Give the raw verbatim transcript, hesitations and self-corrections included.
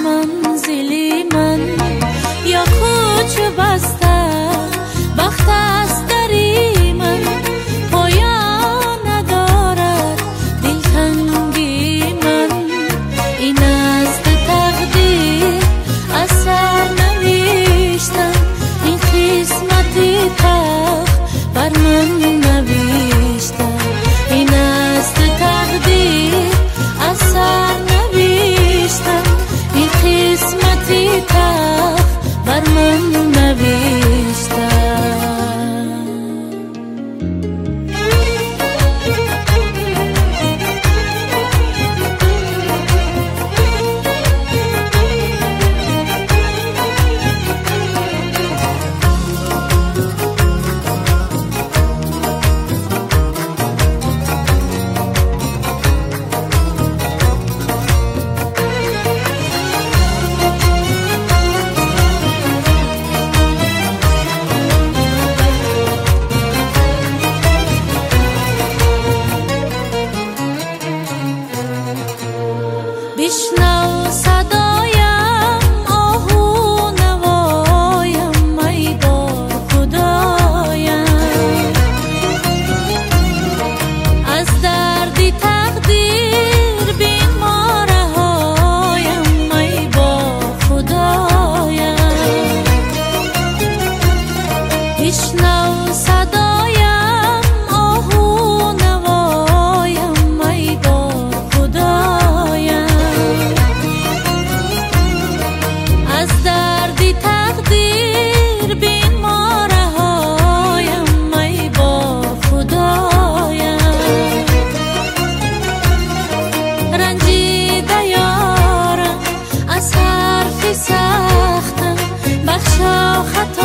منزلی من یا کوچه بسته بخت است دری من پایان ندارد دلتنگی من این است تقدیر اثر نوشتم این قسمتی تخت بر من نوشتم این است تقدیر اثر نوشتم این قسمتی تخت بر من نوشتم بشنو صدایم آهو نوایم ای بار خدایم از دردی تقدیر بین ما رهایم ای بار خدایم بشنو صدایم آهو نوایم ای بار خدایم از دردی تقدیر بین ما رهایم ای با خدایم رنجیده یارم از حرفی سختم بخشا خطا